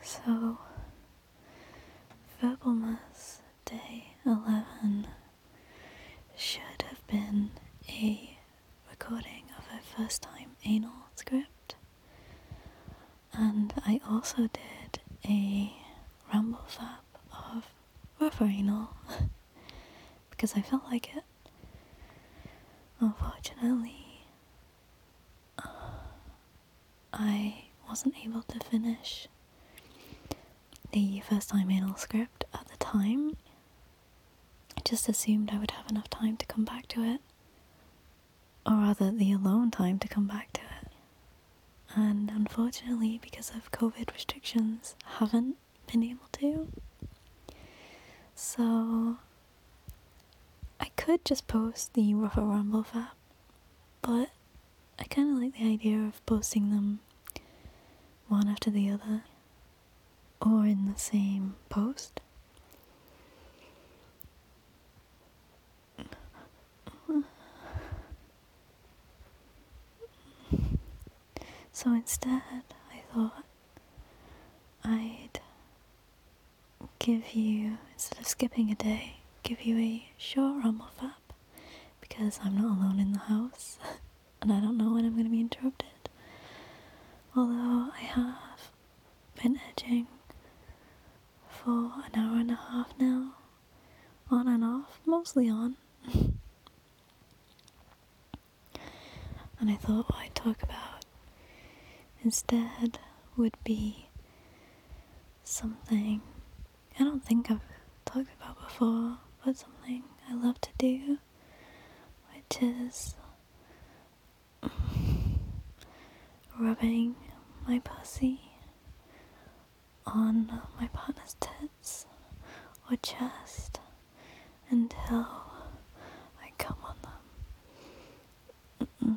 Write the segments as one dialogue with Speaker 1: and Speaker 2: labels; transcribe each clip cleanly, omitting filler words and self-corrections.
Speaker 1: So, Verbalmas Day 11 should have been a recording of a first time anal script, and I also did a ramble fap of rougher anal because I felt like it. Unfortunately, I wasn't able to finish the first time anal script at the time. I just assumed I would have enough time to come back to it, or rather the alone time to come back to it, and unfortunately because of COVID restrictions haven't been able to. So I could just post the rougher ramble fap, but I kind of like the idea of posting them one after the other or in the same post. So instead, I thought I'd give you, instead of skipping a day, give you a short rumble fap, because I'm not alone in the house, and I don't know when I'm going to be interrupted. Although I have been edging for an hour and a half now, on and off, mostly on. And I thought what I'd talk about instead would be something I don't think I've talked about before, but something I love to do, which is rubbing my pussy on my partner's tits or chest until I come on them.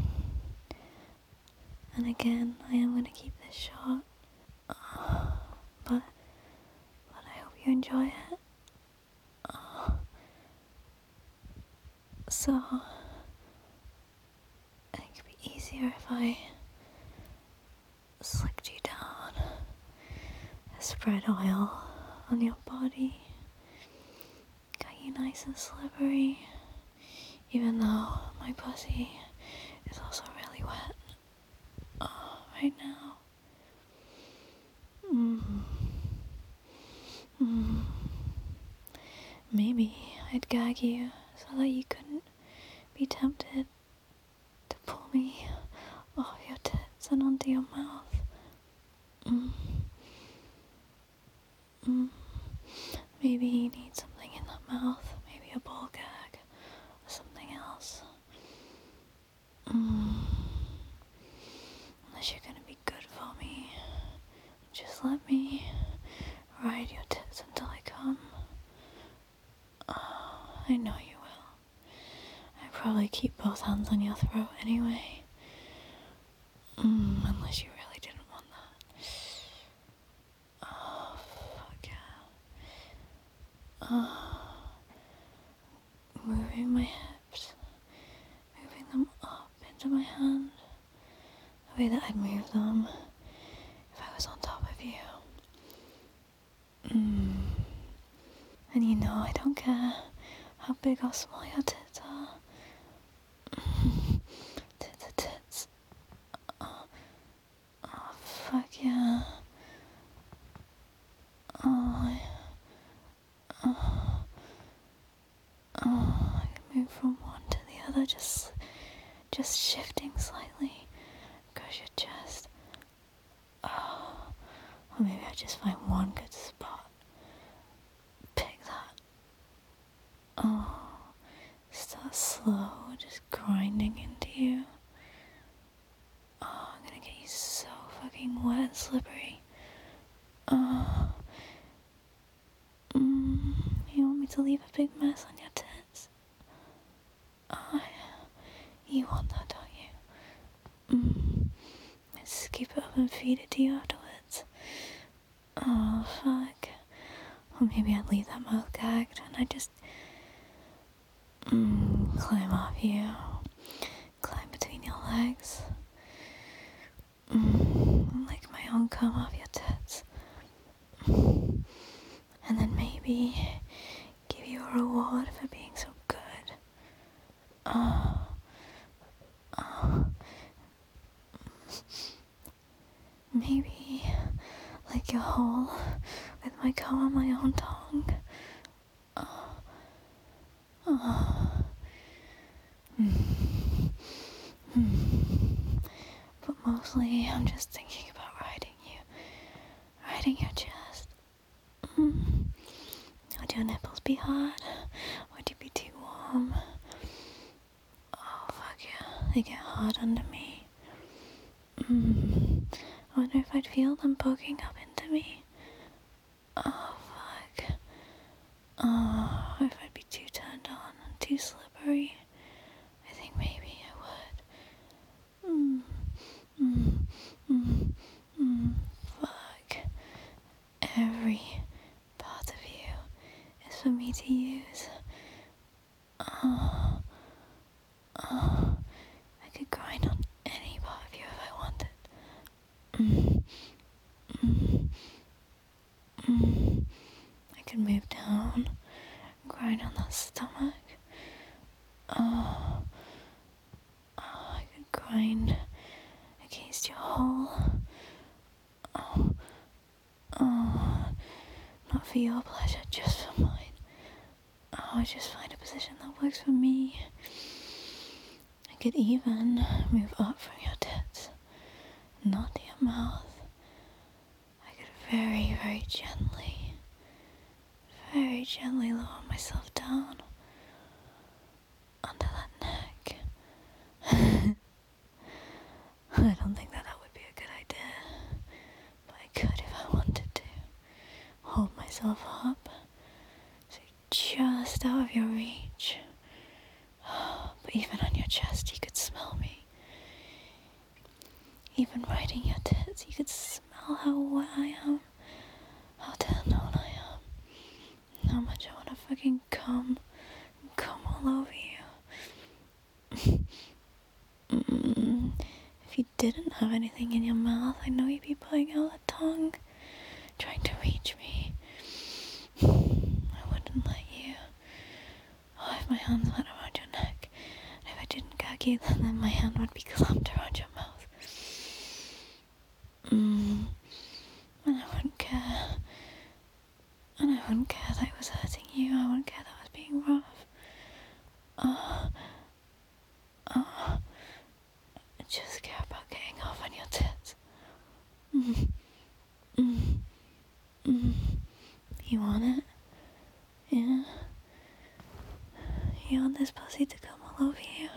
Speaker 1: And again, I am going to keep this short, but I hope you enjoy it. So, I think it'd be easier if I slicked you down, spread oil on your body, got you nice and slippery, even though my pussy is also really wet right now. Maybe I'd gag you so that you couldn't be tempted to pull me off your tits and onto your mouth. Maybe you need something in the mouth, maybe a ball gag or something else. Unless you're gonna be good for me, just let me ride your tits until I come. I know you will. I'd probably keep both hands on your throat anyway. Unless you really didn't want that. Oh, fuck yeah. Moving my hips, moving them up into my hand, the way that I'd move them if I was on top of you. And you know I don't care how big or small your tits are. Tits are tits. Oh, fuck yeah. I can move from one to the other, just shifting slightly across your chest. Or maybe I just find one good spot. Pick that. Start slow, just grinding into you. I'm gonna get you so fucking wet and slippery. You want me to leave a big mess on your tits? You want that, don't you? Let's keep it up and feed it to you afterwards. Oh, fuck. Or maybe I'd leave that mouth gagged and I'd just climb off you, climb between your legs, lick my own cum off your tits. maybe give you a reward for being so good. Oh, maybe lick your hole with my cum on my own tongue. But mostly I'm just thinking about riding your chest. Would your nipples be hard? Would you be too warm? Oh fuck yeah, they get hard under me. I wonder if I'd feel them poking up into me. Oh fuck. Oh, if I'd be too turned on and too slippery. I think maybe I would. Fuck. Every part of you is for me to use. I could grind on any part of you if I wanted. I could move down, grind on that stomach. I could grind against your hole. Not for your pleasure, just for mine. I just find a position that works for me. I could even move up from your tits, not to your mouth. I could very, very gently lower myself down onto that neck. I don't think that would be a good idea, but I could if I wanted to. Hold myself up, so just out of your reach. But even on your chest, you could smell me. Even riding your tits, you could smell how wet I am, how turned on I am, how much I want to fucking come all over you. If you didn't have anything in your mouth, I know you'd be pulling out a tongue, trying to reach me. I wouldn't let you. Oh, if my hands went around your neck, and if I didn't gag you, then my hand would be clamped around your mouth. And I wouldn't care. And I wouldn't care that I was hurting you. I wouldn't care that I was being rough. I just care about getting off on your tits. You want it? Yeah? You want this pussy to come all over you?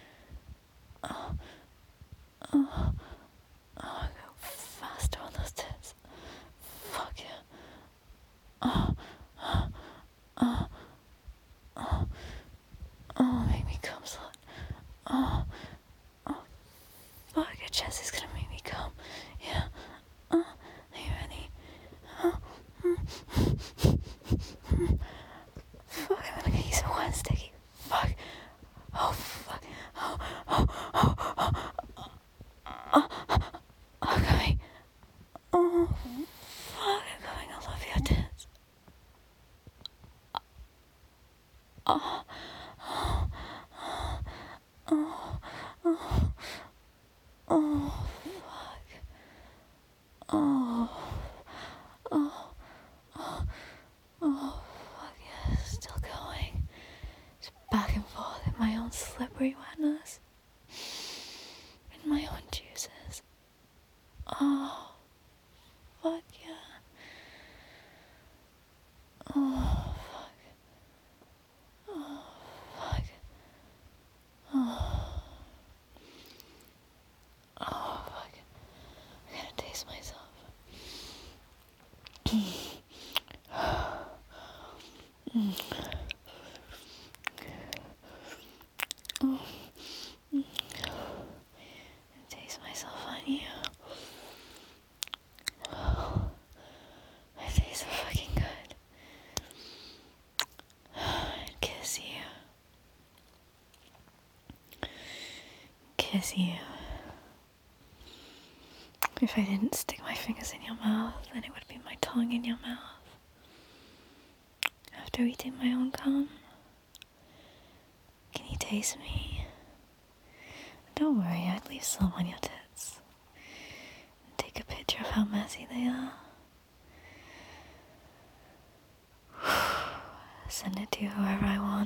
Speaker 1: Go faster on those tits. Fuck yeah. Make me come, slut. Fuck, your chest is gonna make me come. Yeah. Are you ready? Fuck, I'm gonna get you so wet and sticky. Fuck. Oh, fuck. Okay. Oh, fuck, I'm going all over your tits. Fuck yeah, still going. Just back and forth in my own slippery wetness. In my own juices. Oh, fuck yeah. Oh, fuck. Oh, fuck. Oh, fuck. I'm gonna taste myself. Taste myself on you. I taste so fucking good. I'd kiss you. Kiss you. If I didn't stick my fingers in your mouth, then it would be my tongue in your mouth. after eating my own cum? Can you taste me? Don't worry, I'd leave some on your tits. And take a picture of how messy they are. Send it to whoever I want.